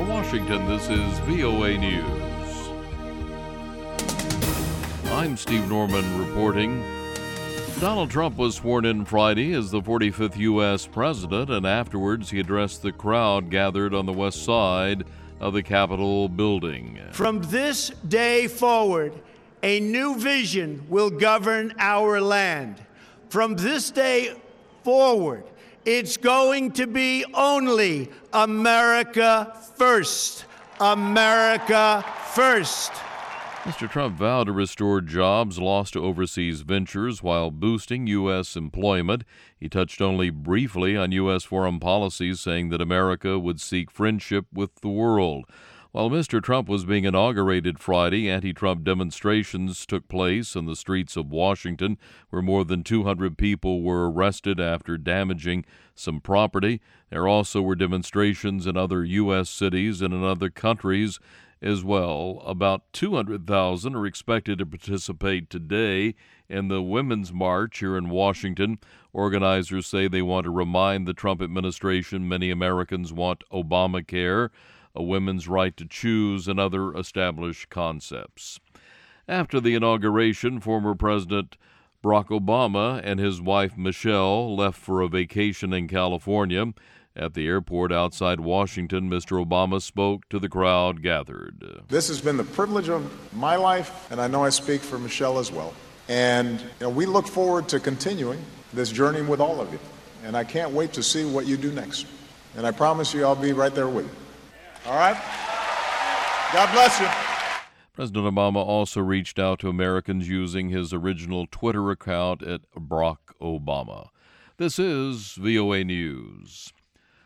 Washington, this is VOA News. I'm Steve Norman reporting. Donald Trump was sworn in Friday as the 45th U.S. president, and afterwards he addressed the crowd gathered on the west side of the Capitol building. From this day forward, a new vision will govern our land. From this day forward, it's going to be only America first. America first. Mr. Trump vowed to restore jobs lost to overseas ventures while boosting U.S. employment. He touched only briefly on U.S. foreign policy, saying that America would seek friendship with the world. While Mr. Trump was being inaugurated Friday, anti-Trump demonstrations took place in the streets of Washington, where more than 200 people were arrested after damaging some property. There also were demonstrations in other U.S. cities and in other countries as well. About 200,000 are expected to participate today in the Women's March here in Washington. Organizers say they want to remind the Trump administration many Americans want Obamacare, a women's right to choose, and other established concepts. After the inauguration, former President Barack Obama and his wife Michelle left for a vacation in California. At the airport outside Washington, Mr. Obama spoke to the crowd gathered. This has been the privilege of my life, and I know I speak for Michelle as well. And we look forward to continuing this journey with all of you. And I can't wait to see what you do next. And I promise you I'll be right there with you. All right? God bless you. President Obama also reached out to Americans using his original Twitter account at Barack Obama. This is VOA News.